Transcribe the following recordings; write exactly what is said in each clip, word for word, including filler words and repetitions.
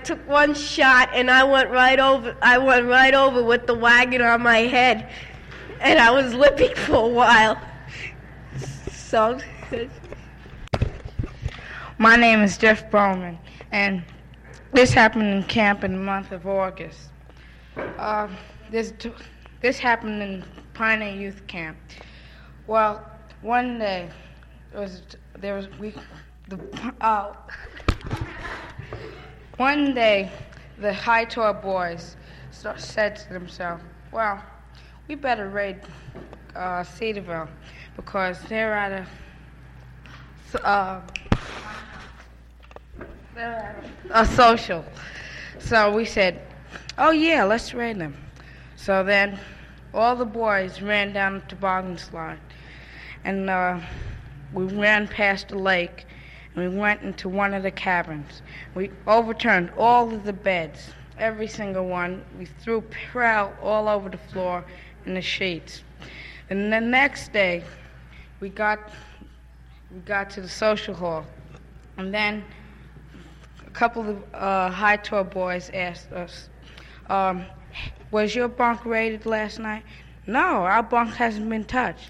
took one shot, and I went right over. I went right over with the wagon on my head, and I was limping for a while. So, my name is Jeff Bowman, and this happened in camp in the month of August. Uh, this this happened in Pioneer Youth Camp. Well, one day there was there was we the uh, one day the High-Tor boys said to themselves, "Well, we better raid uh, Cedarville because they're at a uh, they're at a, a social." So we said, "Oh yeah, let's raid them." So then all the boys ran down the toboggan slide, and uh, we ran past the lake, and we went into one of the cabins. We overturned all of the beds, every single one. We threw Prel all over the floor and the sheets. And the next day, we got we got to the social hall, and then a couple of uh, High-Tor boys asked us, um, "Was your bunk raided last night?" "No, our bunk hasn't been touched."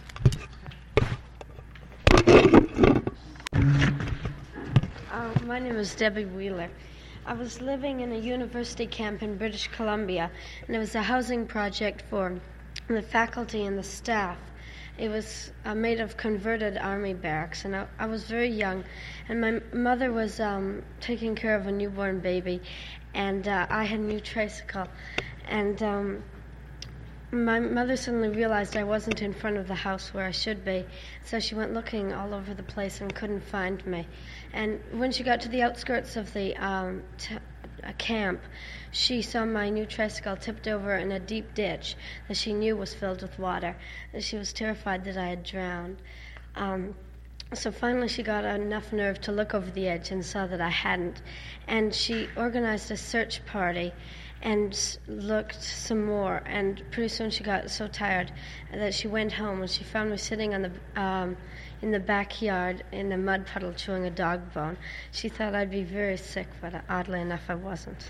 Uh, my name is Debbie Wheeler. I was living in a university camp in British Columbia, and it was a housing project for the faculty and the staff. It was uh, made of converted army barracks, and I, I was very young, and my mother was um, taking care of a newborn baby, and uh, I had a new tricycle, and um, my mother suddenly realized I wasn't in front of the house where I should be, so she went looking all over the place and couldn't find me. And when she got to the outskirts of the um, t- uh, camp, she saw my new tricycle tipped over in a deep ditch that she knew was filled with water. And she was terrified that I had drowned. Um, so finally she got enough nerve to look over the edge and saw that I hadn't. And she organized a search party and looked some more, and pretty soon she got so tired that she went home, and she found me sitting on the um, in the backyard in a mud puddle chewing a dog bone. She thought I'd be very sick, but oddly enough I wasn't.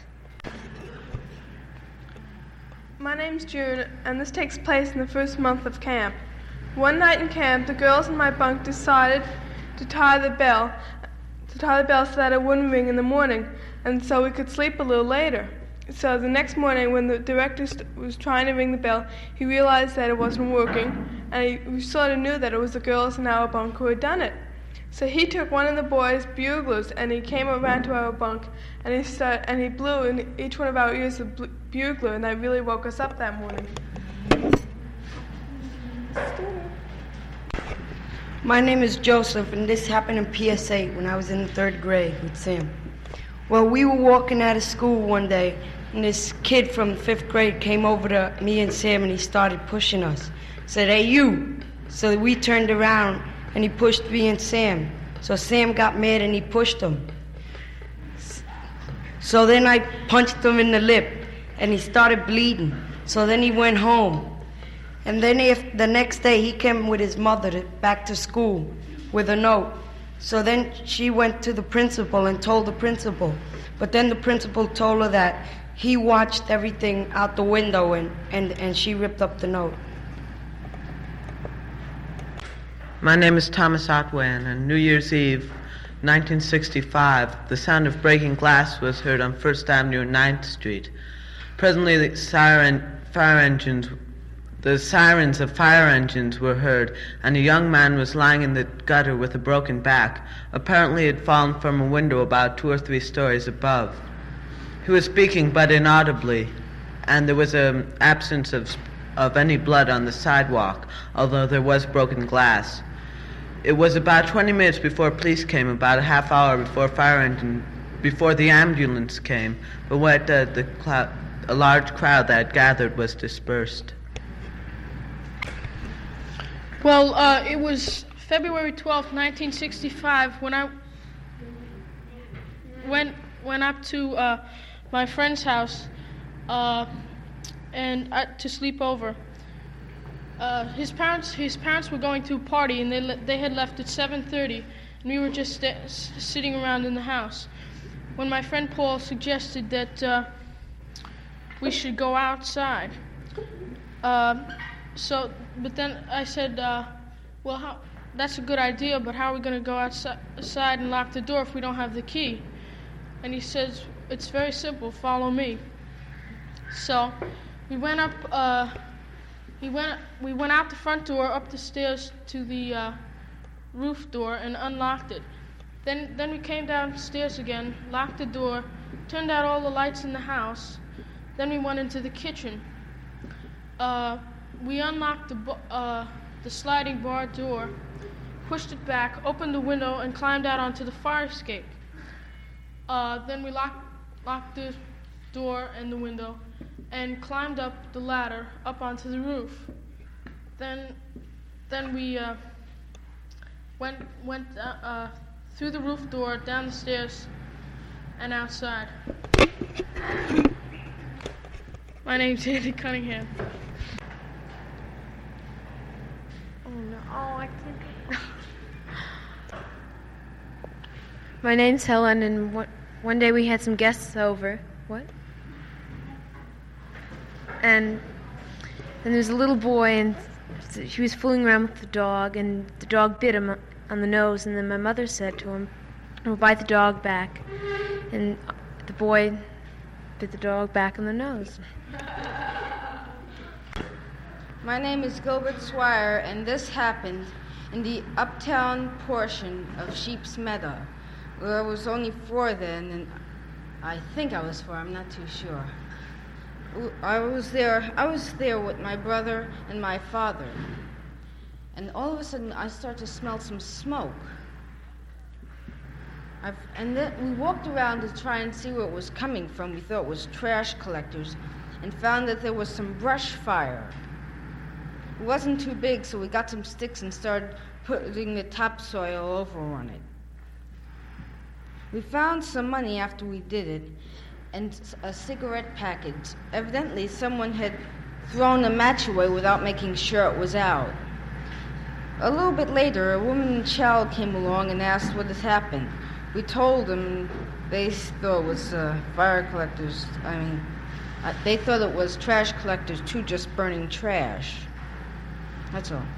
My name's June, and this takes place in the first month of camp. One night in camp, the girls in my bunk decided to tie the bell, to tie the bell so that it wouldn't ring in the morning, and so we could sleep a little later. So the next morning, when the director st- was trying to ring the bell, he realized that it wasn't working, and he, we sort of knew that it was the girls in our bunk who had done it. So he took one of the boys' buglers, and he came around to our bunk, and he start, and he blew in each one of our ears a bl- bugler, and that really woke us up that morning. My name is Joseph, and this happened in P S eight when I was in the third grade with Sam. Well, we were walking out of school one day, and this kid from fifth grade came over to me and Sam, and he started pushing us. Said, "Hey, you." So we turned around, and he pushed me and Sam. So Sam got mad, and he pushed him. So then I punched him in the lip, and he started bleeding. So then he went home. And then if the next day, he came with his mother to, back to school with a note. So then she went to the principal and told the principal. But then the principal told her that he watched everything out the window, and, and, and she ripped up the note. My name is Thomas Otway, and on New Year's Eve, nineteen sixty-five, the sound of breaking glass was heard on First Avenue and ninth Street. Presently, the siren, fire engines The sirens of fire engines were heard, and a young man was lying in the gutter with a broken back. Apparently he had fallen from a window about two or three stories above. He was speaking but inaudibly, and there was an absence of, of any blood on the sidewalk, although there was broken glass. It was about twenty minutes before police came, about a half hour before fire engine, before the ambulance came, but what uh, the clou- a large crowd that had gathered was dispersed. Well, uh, it was February twelfth, nineteen sixty-five, when I went went up to uh, my friend's house uh, and uh, to sleep over. Uh, his parents his parents were going to a party, and they le- they had left at seven thirty, and we were just st- sitting around in the house. when my friend Paul suggested that uh, we should go outside. Uh, so, but then I said, uh, well, how, that's a good idea, but how are we going to go outside, outside and lock the door if we don't have the key? And he says, it's very simple, follow me. So we went up, uh, we went, we went out the front door, up the stairs to the uh, roof door and unlocked it. Then, then we came downstairs again, locked the door, turned out all the lights in the house. Then we went into the kitchen. Uh, we unlocked the, bo- uh, the sliding bar door, pushed it back, opened the window, and climbed out onto the fire escape. Uh, then we locked, locked the door and the window and climbed up the ladder up onto the roof. Then, then we uh, went went uh, uh, through the roof door, down the stairs, and outside. My name's Andy Cunningham. Oh no! Oh, I can't. My name's Helen, and one, one day we had some guests over. What? And and there was a little boy, and he was fooling around with the dog, and the dog bit him on the nose. And then my mother said to him, "We'll bite the dog back." And the boy bit the dog back on the nose. My name is Gilbert Swire, and this happened in the uptown portion of Sheep's Meadow, where I was only four then, and I think I was four, I'm not too sure. I was there, I was there with my brother and my father, and all of a sudden I started to smell some smoke. I've, and then we walked around to try and see where it was coming from. We thought it was trash collectors, and found that there was some brush fire. It wasn't too big, so we got some sticks and started putting the topsoil over on it. We found some money after we did it, and a cigarette package. Evidently, someone had thrown a match away without making sure it was out. A little bit later, a woman and child came along and asked what had happened. We told them. They thought it was uh, fire collectors. I mean, uh, they thought it was trash collectors too, just burning trash. That's all.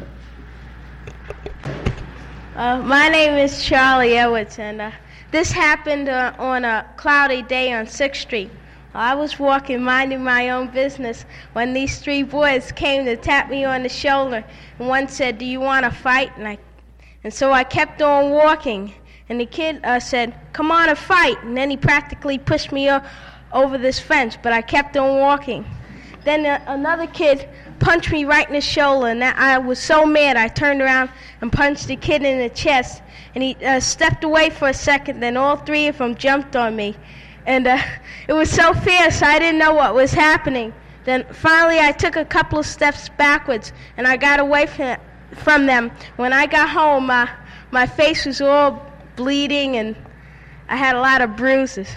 Uh, my name is Charlie Edwards, and uh, this happened uh, on a cloudy day on sixth street. I was walking, minding my own business, when these three boys came to tap me on the shoulder. And one said, "Do you want to fight?" And I, and so I kept on walking. And the kid uh, said, "Come on and fight." And then he practically pushed me o- over this fence, but I kept on walking. Then uh, another kid punched me right in the shoulder, and that, I was so mad I turned around and punched the kid in the chest. And he uh, stepped away for a second, then all three of them jumped on me. And uh, it was so fast, I didn't know what was happening. Then finally I took a couple of steps backwards, and I got away from, from them. When I got home, uh, my face was all bleeding, and I had a lot of bruises.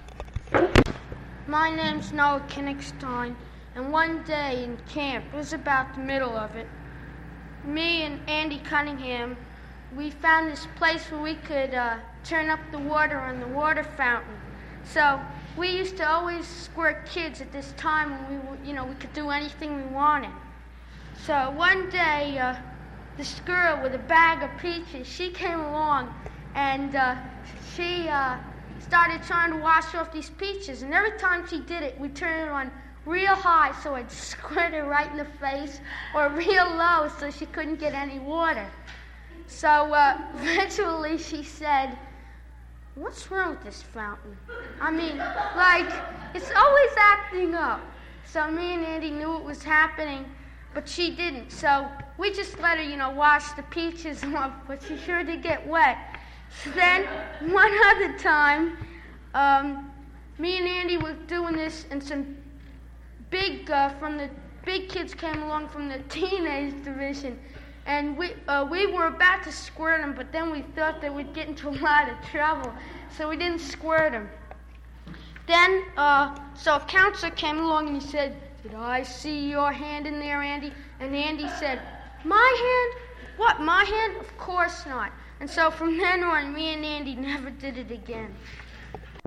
My name's Noah Kinnigstein, and one day in camp, it was about the middle of it, me and Andy Cunningham, we found this place where we could uh, turn up the water on the water fountain. So we used to always squirt kids at this time when we, were, you know, we could do anything we wanted. So one day, uh, this girl with a bag of peaches, she came along, and uh, she uh, started trying to wash off these peaches. And every time she did it, we turned it on real high so I'd squirt her right in the face, or real low so she couldn't get any water. So uh, eventually she said, "What's wrong with this fountain? I mean, like, it's always acting up." So me and Andy knew it was happening, but she didn't. So we just let her, you know, wash the peaches off, but she sure did get wet. So then, one other time, um, me and Andy were doing this, and some big, uh, from the big kids came along from the teenage division, and we uh, we were about to squirt them, but then we thought they would get into a lot of trouble, so we didn't squirt them. Then, uh, so a counselor came along and he said, "Did I see your hand in there, Andy?" And Andy said, "My hand? What, my hand? Of course not." And so from then on, me and Andy never did it again.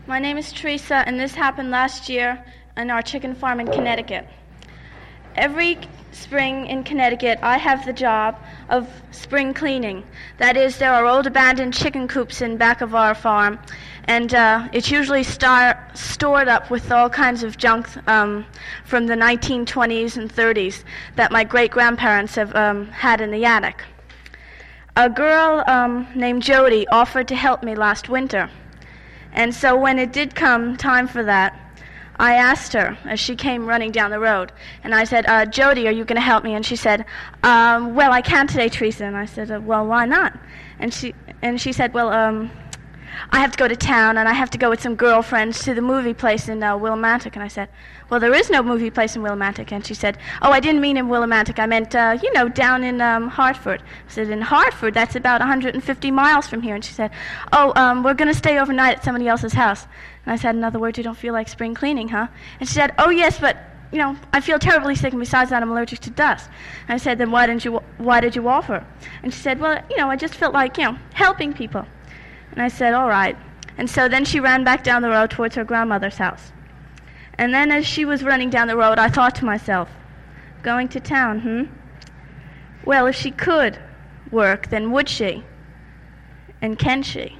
My name is Teresa, and this happened last year on our chicken farm in Connecticut. Every spring in Connecticut, I have the job of spring cleaning. That is, there are old abandoned chicken coops in back of our farm, and uh, it's usually star- stored up with all kinds of junk um, from the nineteen twenties and thirties that my great-grandparents have um, had in the attic. A girl um, named Jody offered to help me last winter, and so when it did come time for that, I asked her as she came running down the road, and I said, uh, Jody, are you going to help me? And she said, um, well, I can't today, Teresa. And I said, uh, well, why not? And she and she said, well, um, I have to go to town, and I have to go with some girlfriends to the movie place in uh, Willimantic. And I said, well, there is no movie place in Willimantic. And she said, oh, I didn't mean in Willimantic. I meant, uh, you know, down in um, Hartford. I said, in Hartford? That's about one hundred fifty miles from here. And she said, oh, um, we're going to stay overnight at somebody else's house. And I said, in other words, you don't feel like spring cleaning, huh? And she said, oh, yes, but, you know, I feel terribly sick, and besides that, I'm allergic to dust. And I said, then why didn't you, why did you offer? And she said, well, you know, I just felt like, you know, helping people. And I said, all right. And so then she ran back down the road towards her grandmother's house. And then as she was running down the road, I thought to myself, going to town, hmm? Well, if she could work, then would she? And can she?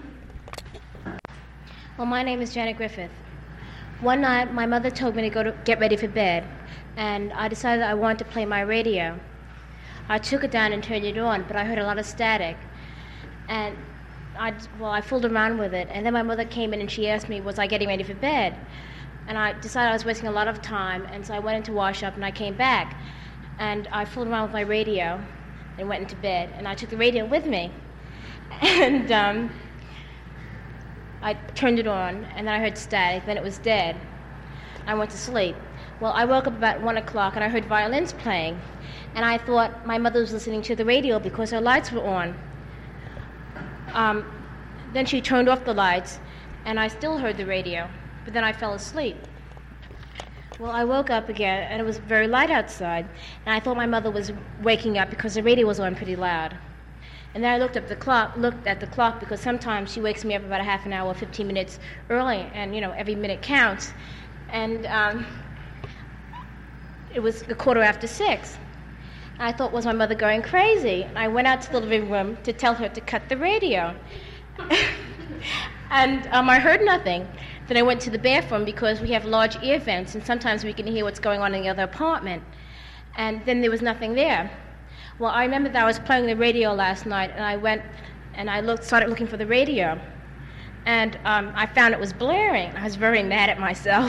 Well, my name is Janet Griffith. One night, my mother told me to go to get ready for bed, and I decided I wanted to play my radio. I took it down and turned it on, but I heard a lot of static. And I, well, I fooled around with it, and then my mother came in and she asked me, was I getting ready for bed? And I decided I was wasting a lot of time, and so I went into wash up and I came back. And I fooled around with my radio and went into bed, and I took the radio with me. And um, I turned it on, and then I heard static, then it was dead. I went to sleep. Well, I woke up about one o'clock, and I heard violins playing, and I thought my mother was listening to the radio because her lights were on. Um, then she turned off the lights, and I still heard the radio, but then I fell asleep. Well, I woke up again, and it was very light outside, and I thought my mother was waking up because the radio was on pretty loud. And then I looked up the clock, looked at the clock, because sometimes she wakes me up about a half an hour, fifteen minutes early, and, you know, every minute counts. And um, it was a quarter after six. And I thought, was my mother going crazy? And I went out to the living room to tell her to cut the radio. And um, I heard nothing. Then I went to the bathroom because we have large ear vents, and sometimes we can hear what's going on in the other apartment. And then there was nothing there. Well, I remember that I was playing the radio last night, and I went and I looked, started looking for the radio. And um, I found it was blaring. I was very mad at myself.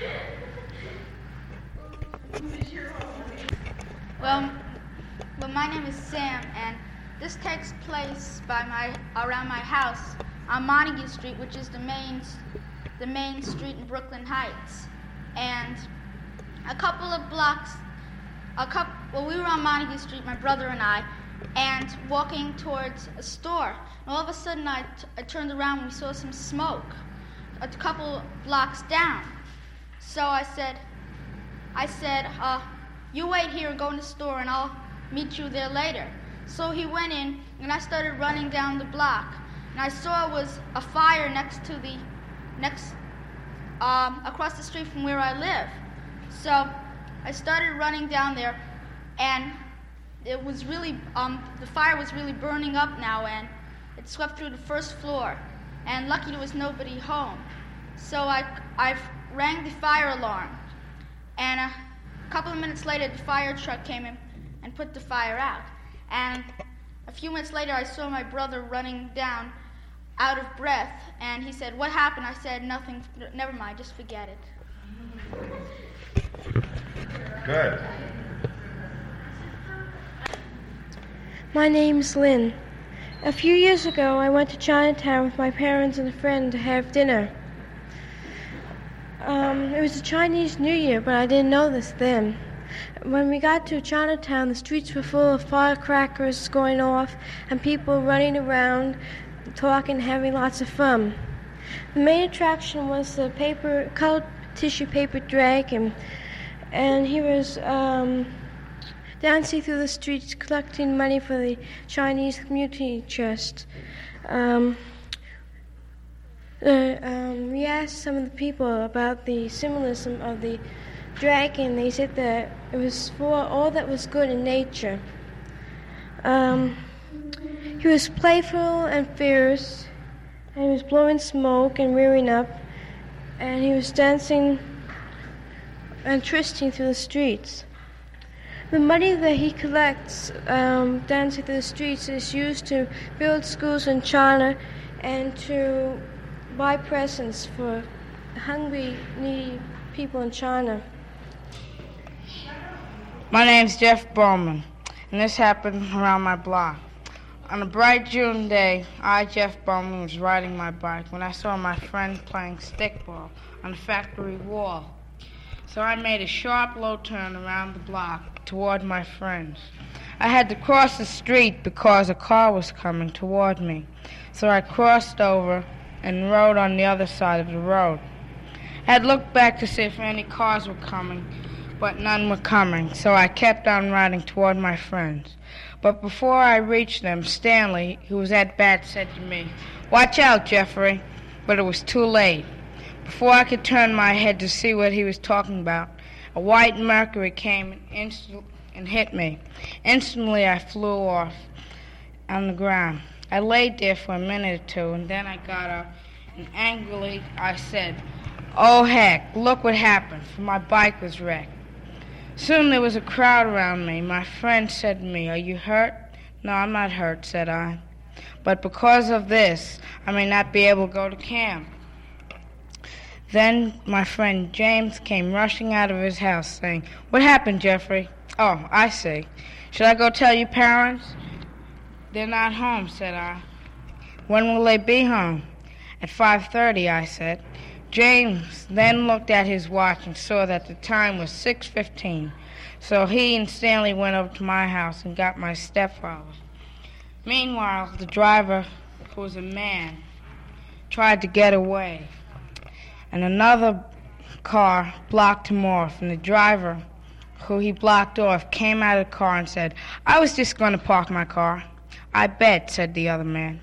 Well, well, my name is Sam, and this takes place by my around my house on Montague Street, which is the main the main street in Brooklyn Heights. And a couple of blocks, a couple. Well, we were on Montague Street, my brother and I, and walking towards a store. And all of a sudden, I, t- I turned around and we saw some smoke a couple blocks down. So I said, I said, uh, you wait here and go in the store, and I'll meet you there later. So he went in, and I started running down the block, and I saw it was a fire next to the, next, um, across the street from where I live. So I started running down there, and it was really, um, the fire was really burning up now, and it swept through the first floor, and lucky there was nobody home. So I, I rang the fire alarm, and a couple of minutes later, the fire truck came in and put the fire out. And a few minutes later, I saw my brother running down, out of breath, and he said, "What happened?" I said, "Nothing, never mind, just forget it." Good. My name's Lynn. A few years ago, I went to Chinatown with my parents and a friend to have dinner. Um, it was a Chinese New Year, but I didn't know this then. When we got to Chinatown, the streets were full of firecrackers going off and people running around, talking, having lots of fun. The main attraction was the paper, colored tissue paper dragon, and he was um, dancing through the streets collecting money for the Chinese Community Trust. Um, uh, um, we asked some of the people about the symbolism of the dragon. They said that it was for all that was good in nature. Um, he was playful and fierce, and he was blowing smoke and rearing up, and he was dancing and twisting through the streets. The money that he collects um, dancing through the streets is used to build schools in China and to buy presents for hungry, needy people in China. My name's Jeff Bowman, and this happened around my block. On a bright June day, I, Jeff Bowman, was riding my bike when I saw my friend playing stickball on the factory wall. So I made a sharp, low turn around the block toward my friends. I had to cross the street because a car was coming toward me. So I crossed over and rode on the other side of the road. I had looked back to see if any cars were coming, but none were coming, so I kept on riding toward my friends. But before I reached them, Stanley, who was at bat, said to me, "Watch out, Jeffrey." But it was too late. Before I could turn my head to see what he was talking about, a white Mercury came and, inst- and hit me. Instantly, I flew off on the ground. I laid there for a minute or two, and then I got up, and angrily I said, "Oh, heck, look what happened, for my bike was wrecked." Soon there was a crowd around me. My friend said to me, "Are you hurt?" "No, I'm not hurt," said I. "But because of this, I may not be able to go to camp." Then my friend James came rushing out of his house saying, "What happened, Jeffrey?" "Oh, I see. Should I go tell your parents?" "They're not home," said I. "When will they be home?" "At five thirty, I said. James then looked at his watch and saw that the time was six fifteen. So he and Stanley went over to my house and got my stepfather. Meanwhile, the driver, who was a man, tried to get away, and another car blocked him off, and the driver, who he blocked off, came out of the car and said, "I was just going to park my car." "I bet," said the other man.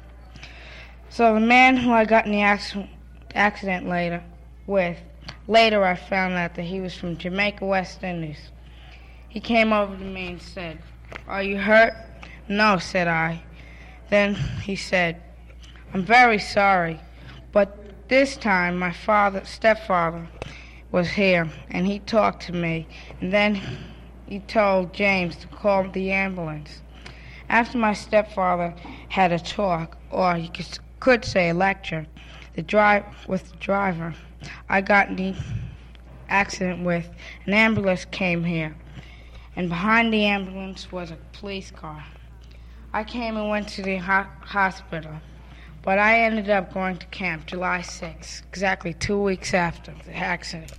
So the man who I got in the accident, accident later with, later I found out that he was from Jamaica, West Indies. He came over to me and said, "Are you hurt?" "No," said I. Then he said, "I'm very sorry, but this time my father, stepfather was here, and he talked to me, and then he told James to call the ambulance." After my stepfather had a talk, or you could, could say a lecture, the drive with the driver I got in the accident with, an ambulance came here, and behind the ambulance was a police car. I came and went to the ho- hospital. But I ended up going to camp July sixth, exactly two weeks after the accident.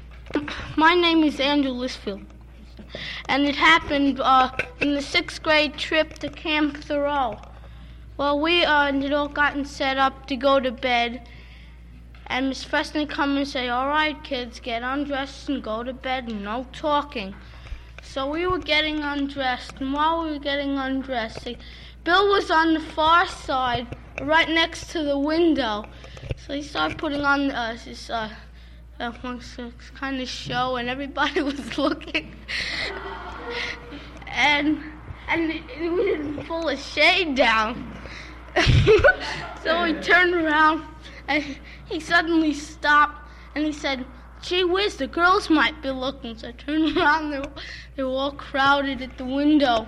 My name is Andrew Lisfield, and it happened uh, in the sixth grade trip to Camp Thoreau. Well, we uh, had all gotten set up to go to bed, and Miss Preston come and say, "All right, kids, get undressed and go to bed, and no talking." So we were getting undressed, and while we were getting undressed, see, Bill was on the far side, right next to the window. So he started putting on uh, this uh, uh, kind of show, and everybody was looking. and and it, it, we didn't pull a shade down. So he turned around, and he suddenly stopped, and he said, "Gee whiz, the girls might be looking." So I turned around, they were, they were all crowded at the window.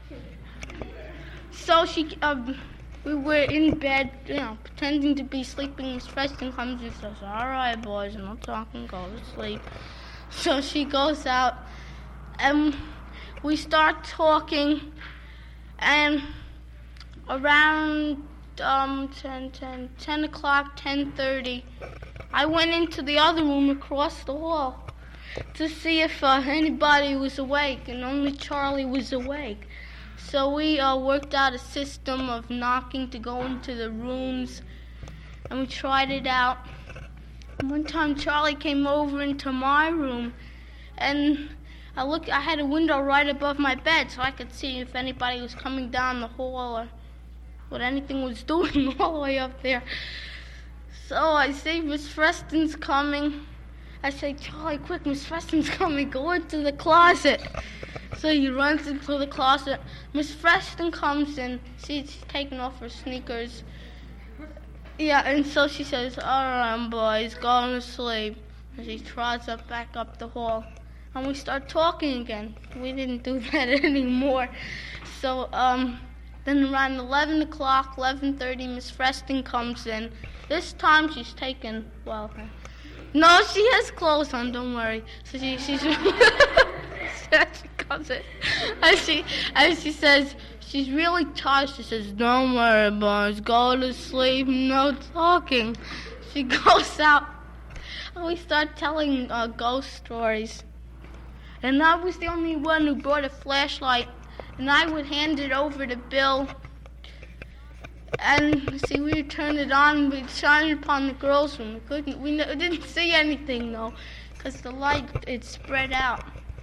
So she, um, we were in bed, you know, pretending to be sleeping. Miss Preston comes and says, "All right, boys, no talking, go to sleep." So she goes out, and we start talking, and around um, ten, ten, ten o'clock, ten thirty, I went into the other room across the hall to see if uh, anybody was awake, and only Charlie was awake. So we uh, worked out a system of knocking to go into the rooms, and we tried it out. And one time Charlie came over into my room, and I looked. I had a window right above my bed, so I could see if anybody was coming down the hall or what anything was doing all the way up there. So I say, Miss Preston's coming. I say, Charlie, quick, Miss Preston's coming. Go into the closet. So he runs into the closet. Miss Preston comes in. She's taking off her sneakers. Yeah, and so she says, all right, boys, go to sleep. And she trots up back up the hall. And we start talking again. We didn't do that anymore. So um, then around eleven o'clock, eleven thirty, Miss Preston comes in. This time she's taken, well, no, she has clothes on, don't worry. So she, she's, she comes in. And she, and she says, she's really tired. She says, don't worry, boys, go to sleep, no talking. She goes out. And we start telling uh, ghost stories. And I was the only one who brought a flashlight. And I would hand it over to Bill. And see, we would turn it on and we'd shine it upon the girls' room. We couldn't, we no, didn't see anything though, because the light, it spread out.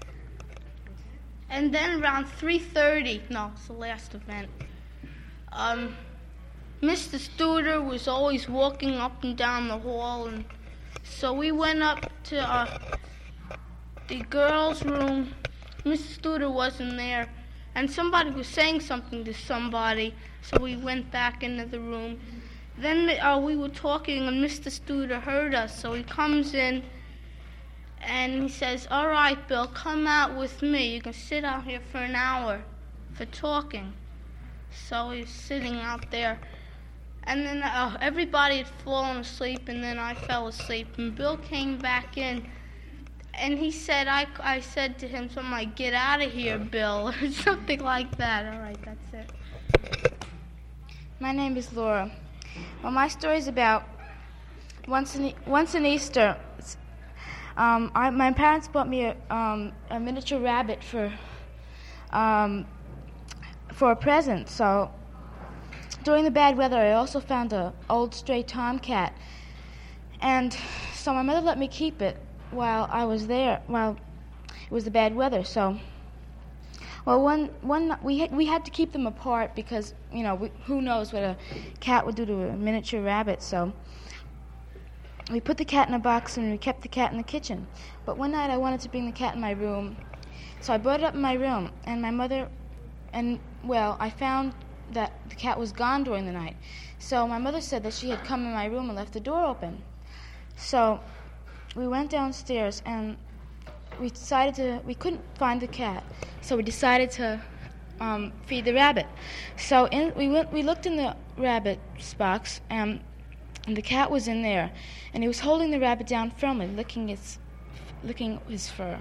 And then around three thirty, no, it's the last event, um, Mister Studer was always walking up and down the hall, and so we went up to uh, the girls' room. Mister Studer wasn't there, and somebody was saying something to somebody, so we went back into the room. Then uh, we were talking, and Mister Studer heard us, so he comes in, and he says, all right, Bill, come out with me. You can sit out here for an hour for talking. So he's sitting out there. And then uh, everybody had fallen asleep, and then I fell asleep. And Bill came back in, and he said, I, I said to him something like, get out of here, Bill, or something like that. All right, that's it. My name is Laura. Well, my story's about once in, once in Easter, um, I, my parents bought me a, um, a miniature rabbit for um, for a present. So during the bad weather, I also found an old stray tomcat, and so my mother let me keep it while I was there. While it was the bad weather, so. Well, one one we had, we had to keep them apart because, you know, we, who knows what a cat would do to a miniature rabbit. So we put the cat in a box and we kept the cat in the kitchen. But one night I wanted to bring the cat in my room, so I brought it up in my room. And my mother, and well, I found that the cat was gone during the night. So my mother said that she had come in my room and left the door open. So we went downstairs and we decided to, we couldn't find the cat, so we decided to um, feed the rabbit. So in, we went, we looked in the rabbit's box, and, and the cat was in there, and he was holding the rabbit down firmly, licking its, licking his fur.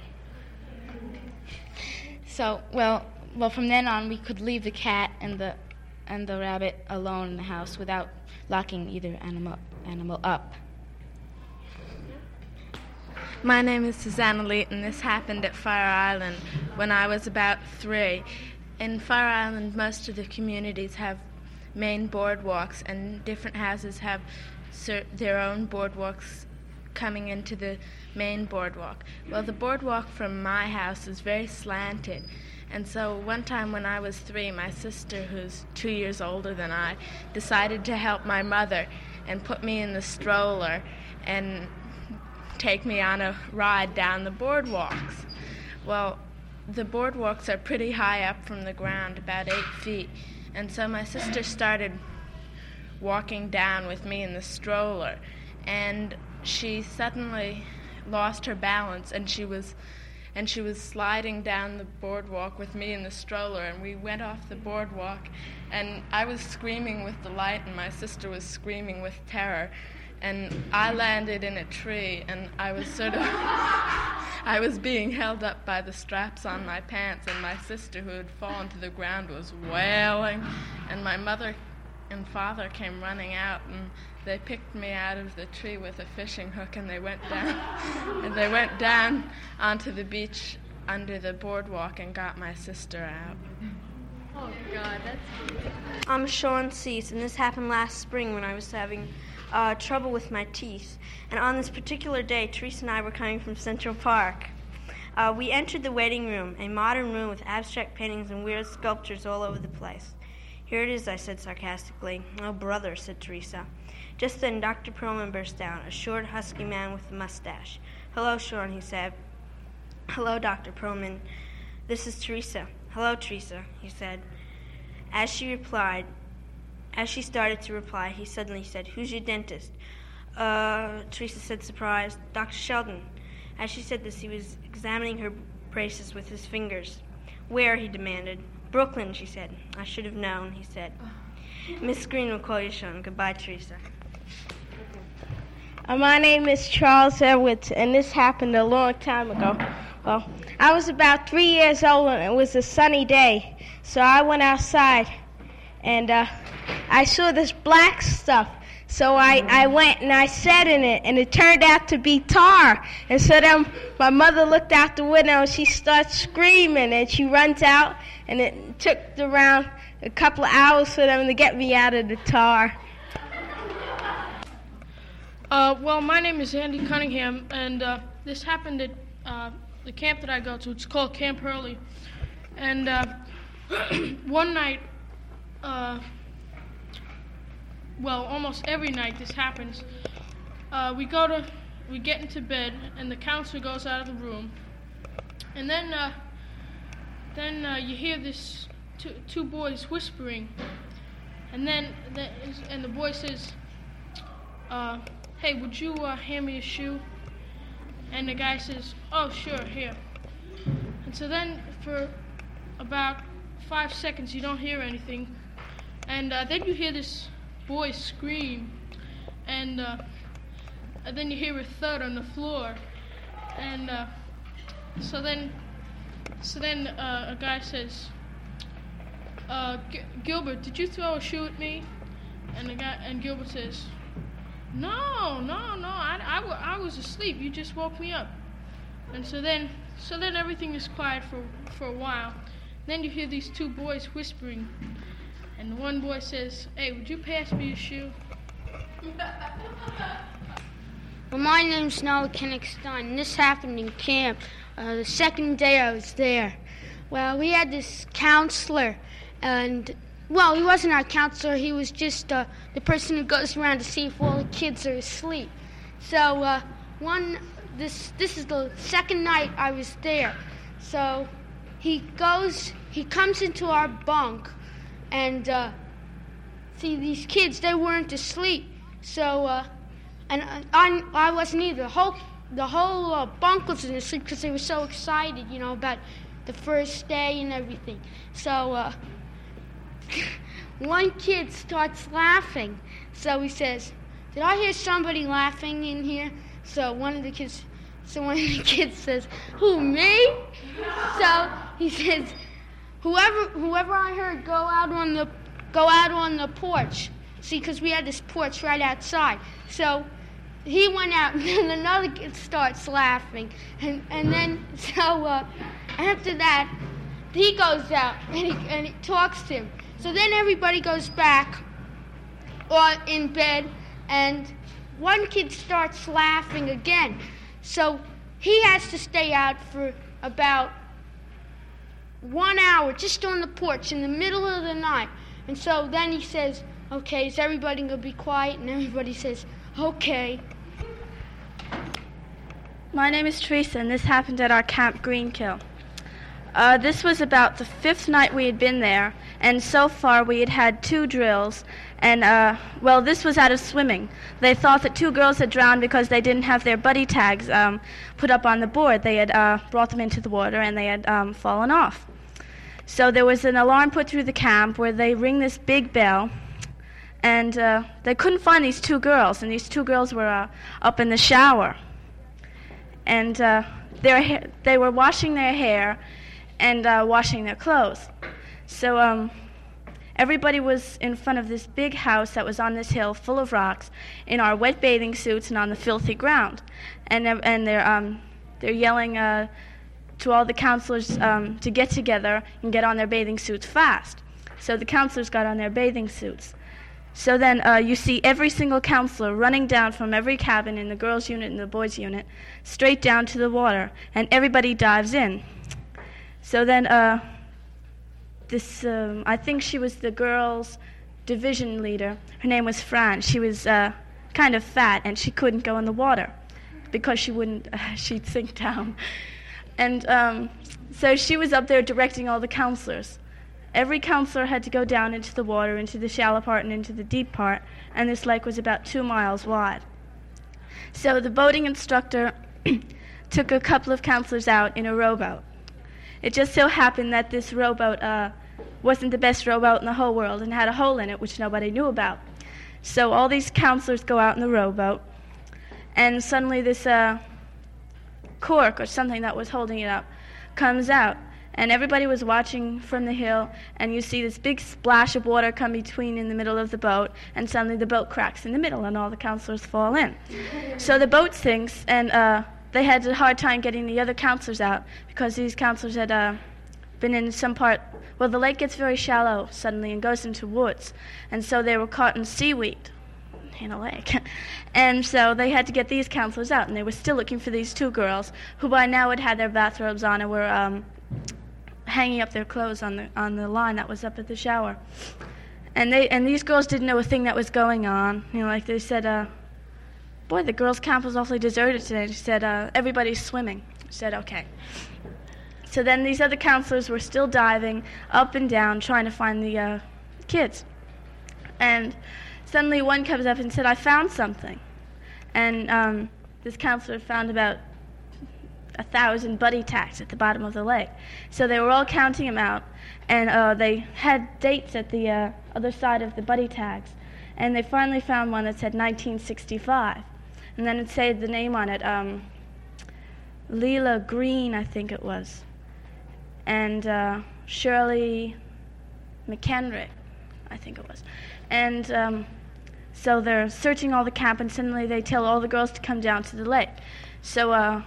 So, well, well, from then on, we could leave the cat and the and the rabbit alone in the house without locking either animal animal up. My name is Susanna Leighton. This happened at Fire Island when I was about three. In Fire Island, most of the communities have main boardwalks, and different houses have cer- their own boardwalks coming into the main boardwalk. Well, the boardwalk from my house is very slanted, and so one time when I was three, my sister, who's two years older than I, decided to help my mother and put me in the stroller and take me on a ride down the boardwalks. Well, the boardwalks are pretty high up from the ground, about eight feet, and so my sister started walking down with me in the stroller, and she suddenly lost her balance, and she was and she was sliding down the boardwalk with me in the stroller, and we went off the boardwalk, and I was screaming with delight, and my sister was screaming with terror. And I landed in a tree, and I was sort of, I was being held up by the straps on my pants, and my sister, who had fallen to the ground, was wailing, and my mother and father came running out, and they picked me out of the tree with a fishing hook, and they went down, and they went down onto the beach under the boardwalk and got my sister out. Oh, God, that's... I'm Sean Cease, and this happened last spring when I was having uh, trouble with my teeth. And on this particular day, Teresa and I were coming from Central Park. Uh, we entered the waiting room, a modern room with abstract paintings and weird sculptures all over the place. Here it is, I said sarcastically. Oh, brother, said Teresa. Just then, Doctor Perlman burst out, a short, husky man with a mustache. Hello, Sean, he said. Hello, Doctor Perlman. This is Teresa. Hello, Teresa, he said. As she replied, as she started to reply, he suddenly said, Who's your dentist? Uh, Teresa said, surprised. Doctor Sheldon. As she said this, he was examining her braces with his fingers. Where? He demanded. Brooklyn, she said. I should have known, he said. Miss Green will call you, Sean. Goodbye, Teresa. Uh, my name is Charles Edwards, and this happened a long time ago. Well, I was about three years old, and it was a sunny day, so I went outside, and uh, I saw this black stuff. So I, I went and I sat in it, and it turned out to be tar. And so then my mother looked out the window, and she starts screaming, and she runs out, and it took around a couple of hours for them to get me out of the tar. Uh, well, my name is Andy Cunningham, and uh, this happened at uh, the camp that I go to. It's called Camp Hurley. And uh, one night, uh, well, almost every night this happens. Uh, we go to, we get into bed, and the counselor goes out of the room, and then, uh, then uh, you hear this two, two boys whispering, and then, the, and the boy says, uh, "Hey, would you uh, hand me a shoe?" And the guy says, "Oh, sure, here." And so then, for about five seconds, you don't hear anything, and uh, then you hear this boy scream, and, uh, and then you hear a thud on the floor, and uh, so then, so then uh, a guy says, uh, G- "Gilbert, did you throw a shoe at me?" And the guy, and Gilbert says, "No, no, no, I, I, w- I was asleep. You just woke me up." And so then, so then everything is quiet for for a while. Then you hear these two boys whispering. And one boy says, "Hey, would you pass me a shoe?" Well, my name's Noah Kinnick-Stein, and this happened in camp uh, the second day I was there. Well, we had this counselor, and, well, he wasn't our counselor. He was just uh, the person who goes around to see if all the kids are asleep. So uh, one, this this is the second night I was there. So he goes, he comes into our bunk, and uh, see, these kids, they weren't asleep. So, uh, and I, I wasn't either. The whole, the whole uh, bunk was asleep because they were so excited, you know, about the first day and everything. So, uh, one kid starts laughing. So he says, "Did I hear somebody laughing in here?" So one of the kids, so one of the kids says, "Who, me?" So he says, Whoever, whoever I heard, go out on the, go out on the porch. See, because we had this porch right outside. So he went out, and then another kid starts laughing, and and then so uh, after that, he goes out and he and he talks to him. So then everybody goes back, or in bed, and one kid starts laughing again. So he has to stay out for about one hour just on the porch in the middle of the night. And so then he says, "Okay, is everybody going to be quiet?" And everybody says, "Okay." My name is Teresa, and this happened at our Camp Greenkill. Uh, this was about the fifth night we had been there, and so far we had had two drills, and, uh, well, this was out of swimming. They thought that two girls had drowned because they didn't have their buddy tags um, put up on the board. They had uh, brought them into the water, and they had um, fallen off. So there was an alarm put through the camp where they ring this big bell, and uh, they couldn't find these two girls, and these two girls were uh, up in the shower. And uh, their ha- they were washing their hair and uh, washing their clothes. So um, everybody was in front of this big house that was on this hill full of rocks in our wet bathing suits and on the filthy ground. And, they're, and they're, um, they're yelling uh, to all the counselors um, to get together and get on their bathing suits fast. So the counselors got on their bathing suits. So then uh, you see every single counselor running down from every cabin in the girls' unit and the boys' unit straight down to the water, and everybody dives in. So then uh, this, um, I think she was the girls' division leader. Her name was Fran. She was uh, kind of fat, and she couldn't go in the water because she wouldn't, uh, she'd sink down. And um, so she was up there directing all the counselors. Every counselor had to go down into the water, into the shallow part and into the deep part, and this lake was about two miles wide. So the boating instructor took a couple of counselors out in a rowboat. It just so happened that this rowboat uh, wasn't the best rowboat in the whole world and had a hole in it which nobody knew about. So all these counselors go out in the rowboat, and suddenly this uh, cork or something that was holding it up comes out. And everybody was watching from the hill, and you see this big splash of water come between in the middle of the boat, and suddenly the boat cracks in the middle, and all the counselors fall in. So the boat sinks, and uh, they had a hard time getting the other counselors out, because these counselors had uh, been in some part, well, the lake gets very shallow suddenly and goes into woods, and so they were caught in seaweed in a lake. And so they had to get these counselors out, and they were still looking for these two girls, who by now had had their bathrobes on and were um, hanging up their clothes on the on the line that was up at the shower. And they and these girls didn't know a thing that was going on. You know, like they said, uh, boy, the girls' camp was awfully deserted today. She said, uh, everybody's swimming. I said, okay. So then these other counselors were still diving up and down, trying to find the uh, kids. And suddenly one comes up and said, I found something. And um, this counselor found about a thousand buddy tags at the bottom of the lake. So they were all counting them out, and uh, they had dates at the uh, other side of the buddy tags. And they finally found one that said nineteen sixty-five. And then it said the name on it, um, Leela Green, I think it was, and uh, Shirley McHenry, I think it was. And um, so they're searching all the camp, and suddenly they tell all the girls to come down to the lake. So uh,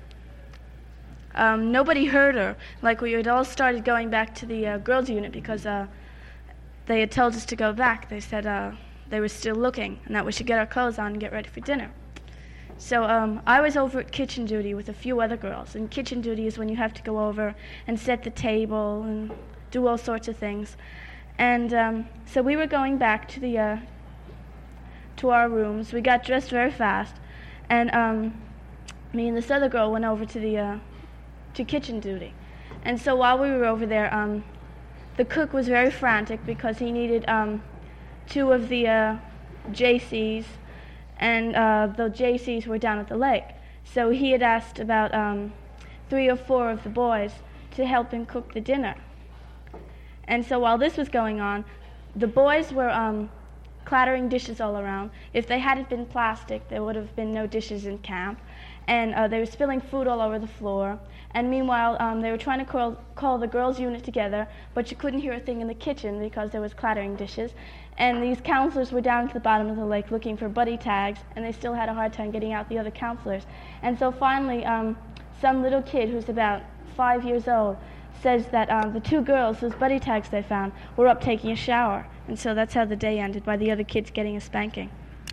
Um, nobody heard her. Like, we had all started going back to the uh, girls' unit because uh, they had told us to go back. They said uh, they were still looking and that we should get our clothes on and get ready for dinner. So um, I was over at kitchen duty with a few other girls. And kitchen duty is when you have to go over and set the table and do all sorts of things. And um, so we were going back to the uh, to our rooms. We got dressed very fast, and um, me and this other girl went over to the uh, to kitchen duty. And so while we were over there, um, the cook was very frantic because he needed um, two of the uh, J Cs, and uh, the J Cs were down at the lake. So he had asked about um, three or four of the boys to help him cook the dinner. And so while this was going on, the boys were um, clattering dishes all around. If they hadn't been plastic, there would have been no dishes in camp. And uh, they were spilling food all over the floor. And meanwhile, um, they were trying to call, call the girls' unit together, but you couldn't hear a thing in the kitchen because there was clattering dishes. And these counselors were down at the bottom of the lake looking for buddy tags, and they still had a hard time getting out the other counselors. And so finally, um, some little kid who's about five years old says that um, the two girls whose buddy tags they found were up taking a shower. And so that's how the day ended, by the other kids getting a spanking.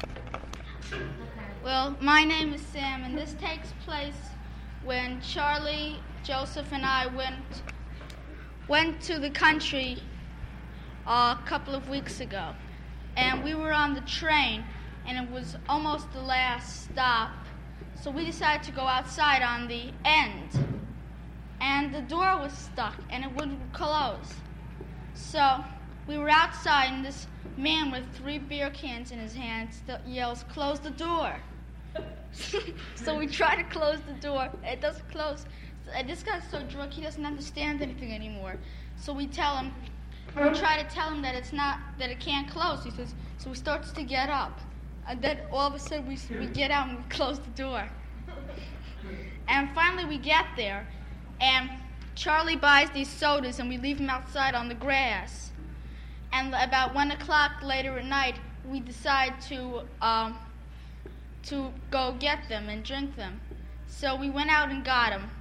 Well, my name is Sam, and this takes place when Charlie, Joseph, and I went went to the country uh, a couple of weeks ago. And we were on the train, and it was almost the last stop. So we decided to go outside on the end. And the door was stuck, and it wouldn't close. So we were outside, and this man with three beer cans in his hands yells, "Close the door." So we try to close the door. It doesn't close. And this guy's so drunk he doesn't understand anything anymore. So we tell him, we try to tell him that it's not, that it can't close. He says, so he starts to get up. And then all of a sudden we we get out and we close the door. And finally we get there, and Charlie buys these sodas, and we leave them outside on the grass. And about one o'clock later at night, we decide to um, to go get them and drink them. So we went out and got them.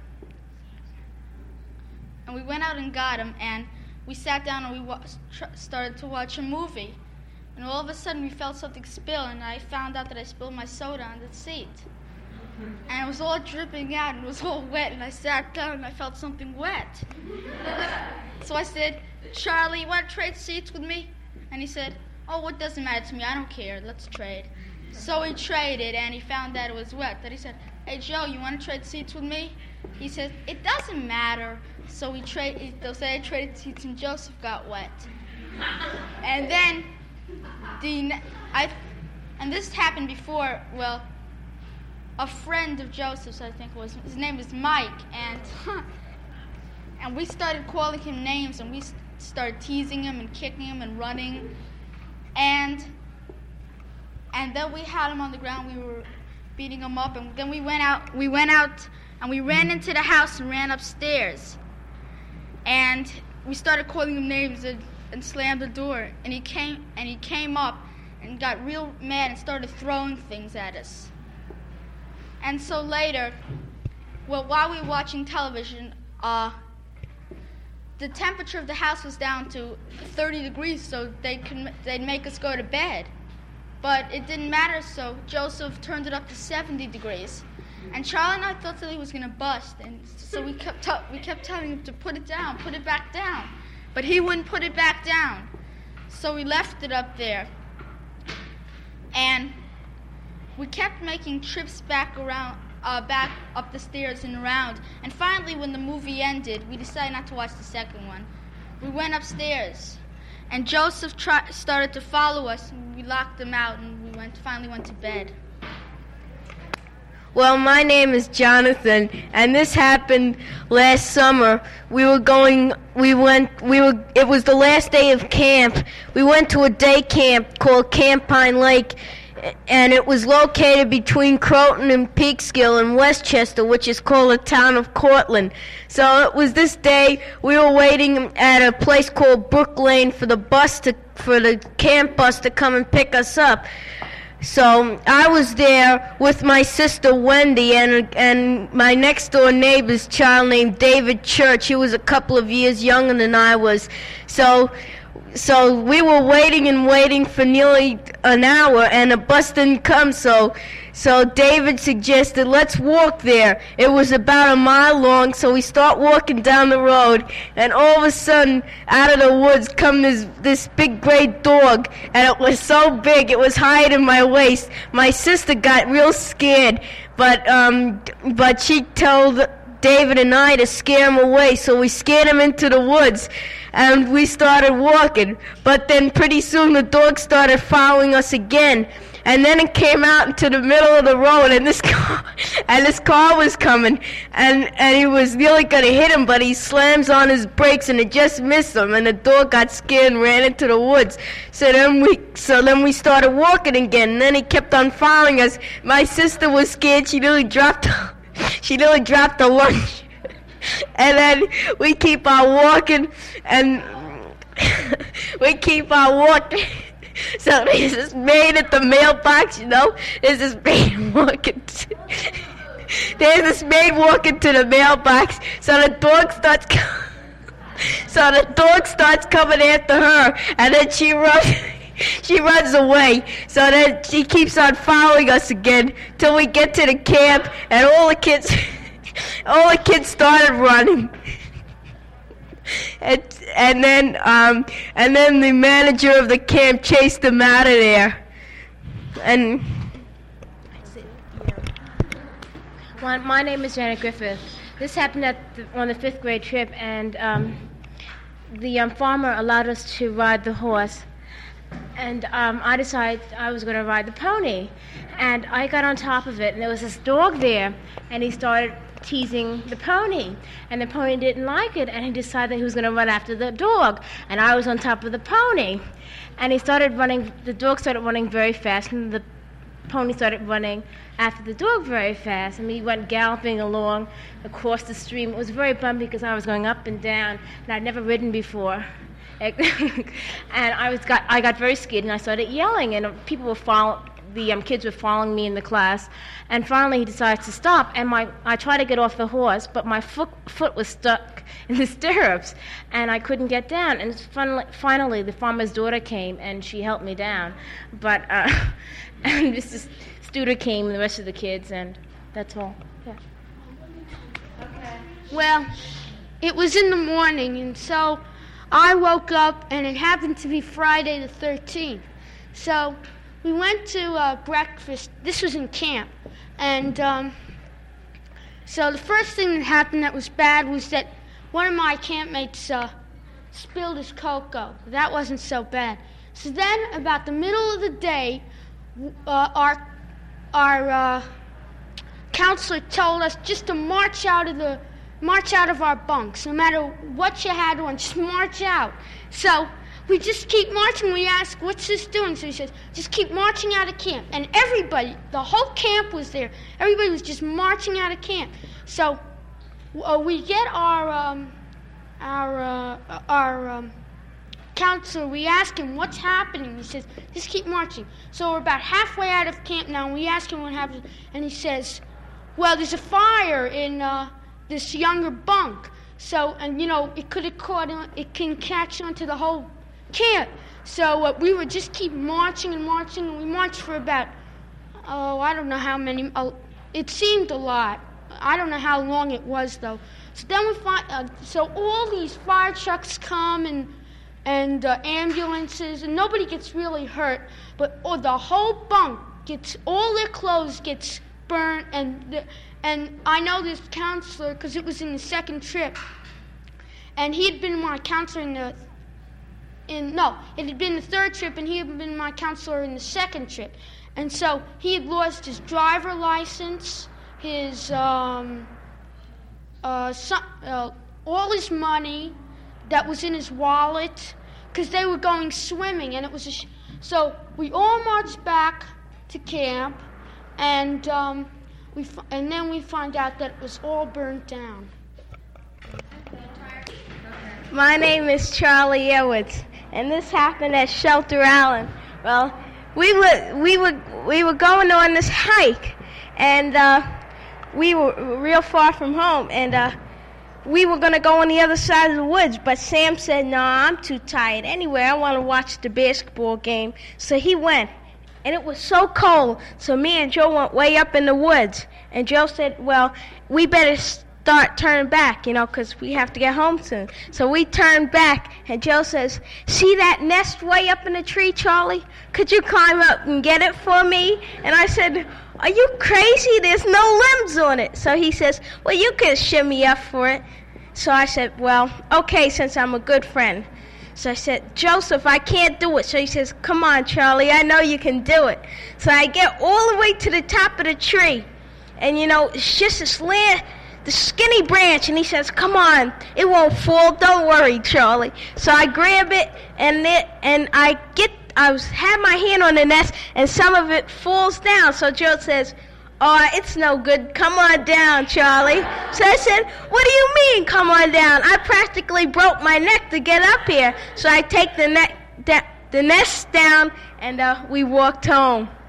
And we went out and got them, and we sat down and we wa- tr- started to watch a movie. And all of a sudden we felt something spill, and I found out that I spilled my soda on the seat. And it was all dripping out, and it was all wet, and I sat down and I felt something wet. So I said, Charlie, you want to trade seats with me? And he said, oh, what doesn't matter to me? I don't care. Let's trade. So he traded, and he found that it was wet. Then he said, hey, Joe, you want to trade seats with me? He said, it doesn't matter. So he trade. They'll say they traded seats, and Joseph got wet. And then the I, and this happened before. Well, a friend of Joseph's, I think was his name was Mike, and and we started calling him names, and we started teasing him and kicking him and running, and and then we had him on the ground. We were beating him up, and then we went out. We went out and we ran into the house and ran upstairs, and we started calling him names and, and slammed the door. And he came and he came up and got real mad and started throwing things at us. And so later, well, while we were watching television, uh, the temperature of the house was down to thirty degrees, so they could they'd make us go to bed. But it didn't matter, so Joseph turned it up to seventy degrees. And Charlie and I thought that he was going to bust, and so we kept t- we kept telling him to put it down, put it back down. But he wouldn't put it back down. So we left it up there. And we kept making trips back around, uh, back up the stairs and around. And finally, when the movie ended, we decided not to watch the second one. We went upstairs, and Joseph tri- started to follow us, and we locked him out, and we went finally went to bed. Well, my name is Jonathan, and this happened last summer. We were going, we went, we were, it was the last day of camp. We went to a day camp called Camp Pine Lake, and it was located between Croton and Peekskill in Westchester, which is called the town of Cortland. So it was this day, we were waiting at a place called Brook Lane for the bus to, for the camp bus to come and pick us up. So I was there with my sister Wendy and and my next door neighbor's child named David Church. He was a couple of years younger than I was. So so we were waiting and waiting for nearly an hour, and the bus didn't come. So so David suggested, let's walk there. It was about a mile long, so we start walking down the road, and all of a sudden, out of the woods come this this big gray dog, and it was so big, it was higher than my waist. My sister got real scared, but um, but she told David and I to scare him away, so we scared him into the woods, and we started walking. But then pretty soon the dog started following us again. And then it came out into the middle of the road, and this car, and this car was coming, and and he was nearly going to hit him, but he slams on his brakes, and it just missed him, and the dog got scared and ran into the woods. So then we, so then we started walking again, and then he kept on following us. My sister was scared; she nearly dropped, she nearly dropped the lunch, and then we keep on walking, and we keep on walking. So there's this maid at the mailbox, you know. There's this maid walking. To, there's this maid walking to the mailbox. So the dog starts. So the dog starts coming after her, and then she runs. She runs away. So then she keeps on following us again till we get to the camp, and all the kids, all the kids started running. And, and then um, and then the manager of the camp chased them out of there. And well, my name is Janet Griffith. This happened at the, on the fifth grade trip, and um, the um, farmer allowed us to ride the horse. And um, I decided I was going to ride the pony. And I got on top of it, and there was this dog there, and he started teasing the pony, and the pony didn't like it, and he decided he was going to run after the dog, and I was on top of the pony, and he started running, the dog started running very fast, and the pony started running after the dog very fast, and we went galloping along across the stream. It was very bumpy because I was going up and down, and I'd never ridden before. And I was got I got very scared, and I started yelling, and people were following. The um, kids were following me in the class, and finally he decided to stop. And my I tried to get off the horse, but my foot foot was stuck in the stirrups, and I couldn't get down. And finally, finally the farmer's daughter came, and she helped me down. But uh, and Missus Studer came, and the rest of the kids, and that's all. Yeah. Okay. Well, it was in the morning, and so I woke up, and it happened to be Friday the thirteenth. So we went to uh, breakfast. This was in camp. And um, so the first thing that happened that was bad was that one of my campmates uh, spilled his cocoa. That wasn't so bad. So then, about the middle of the day, uh, our our uh, counselor told us just to march out of the march out of our bunks. No matter what you had on, just march out. So we just keep marching. We ask, "What's this doing?" So he says, "Just keep marching out of camp." And everybody, the whole camp was there. Everybody was just marching out of camp. So uh, we get our um, our uh, our um, counselor. We ask him, "What's happening?" He says, "Just keep marching." So we're about halfway out of camp now, and we ask him what happened, and he says, "Well, there's a fire in uh, this younger bunk. So, and you know, it could have caught on. It can catch onto the whole camp." So uh, we would just keep marching and marching, and we marched for about, oh, I don't know how many. Uh, it seemed a lot. I don't know how long it was though. So then we find. Uh, so all these fire trucks come and and uh, ambulances, and nobody gets really hurt, but oh, the whole bunk gets, all their clothes gets burnt, and the, and I know this counselor because it was in the second trip, and he had been my counselor in the. In, no, it had been the third trip, and he had been my counselor in the second trip. And so he had lost his driver license, his, um, uh, some, uh, all his money that was in his wallet, because they were going swimming, and it was a sh- so we all marched back to camp, and um, we f- and then we found out that it was all burnt down. My name is Charlie Edwards, and this happened at Shelter Island. Well, we were we were we were going on this hike, and uh, we were real far from home, and uh, we were going to go on the other side of the woods. But Sam said, "No, I'm too tired. Anyway, I want to watch the basketball game." So he went, and it was so cold. So me and Joe went way up in the woods, and Joe said, "Well, we better start turning back, you know, because we have to get home soon." So we turned back, and Joe says, "See that nest way up in the tree, Charlie? Could you climb up and get it for me?" And I said, "Are you crazy? There's no limbs on it." So he says, "Well, you can shimmy up for it." So I said, "Well, okay, since I'm a good friend." So I said, "Joseph, I can't do it." So he says, "Come on, Charlie, I know you can do it." So I get all the way to the top of the tree, and, you know, it's just this land, the skinny branch, and he says, "Come on, it won't fall. Don't worry, Charlie." So I grab it, and it, and I get, I was have my hand on the nest, and some of it falls down. So Joe says, "Oh, it's no good. Come on down, Charlie." So I said, "What do you mean, come on down? I practically broke my neck to get up here." So I take the neck, da- the nest down, and uh, we walked home.